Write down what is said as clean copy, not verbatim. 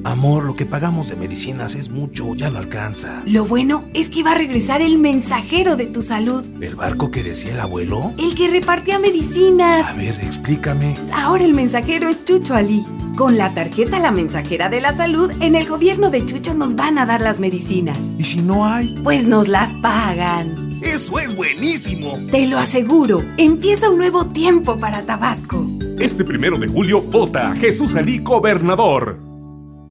Amor, lo que pagamos de medicinas es mucho, ya no alcanza. Lo bueno es que va a regresar el mensajero de tu salud. ¿El barco que decía el abuelo? El que repartía medicinas. A ver, explícame. Ahora el mensajero es Chucho Ali. Con la tarjeta La Mensajera de la Salud, en el gobierno de Chucho nos van a dar las medicinas. ¿Y si no hay? Pues nos las pagan. ¡Eso es buenísimo! Te lo aseguro, empieza un nuevo tiempo para Tabasco. Este 1 de julio, vota a Jesús Ali gobernador.